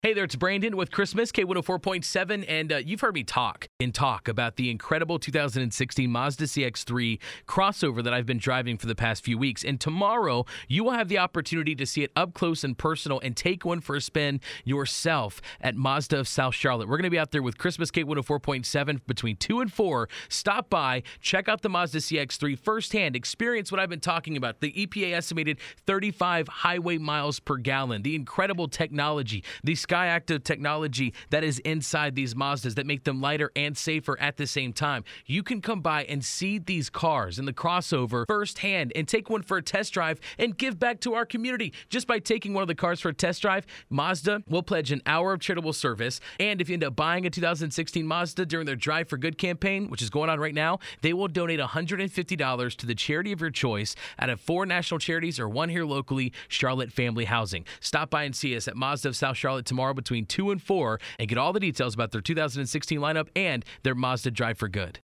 Hey there, it's Brandon with Christmas, K104.7, and you've heard me talk about the incredible 2016 Mazda CX-3 crossover that I've been driving for the past few weeks. And tomorrow, you will have the opportunity to see it up close and personal and take one for a spin yourself at Mazda of South Charlotte. We're going to be out there with Christmas, K104.7 between 2 and 4. Stop by, check out the Mazda CX-3 firsthand, experience what I've been talking about, the EPA estimated 35 highway miles per gallon, the incredible technology, the SkyActiv technology that is inside these Mazdas that make them lighter and safer at the same time. You can come by and see these cars in the crossover firsthand and take one for a test drive and give back to our community. Just by taking one of the cars for a test drive, Mazda will pledge an hour of charitable service. And if you end up buying a 2016 Mazda during their Drive for Good campaign, which is going on right now, they will donate $150 to the charity of your choice out of 4 national charities or one here locally, Charlotte Family Housing. Stop by and see us at Mazda of South Charlotte tomorrow between 2 and 4 and get all the details about their 2016 lineup and their Mazda Drive for Good.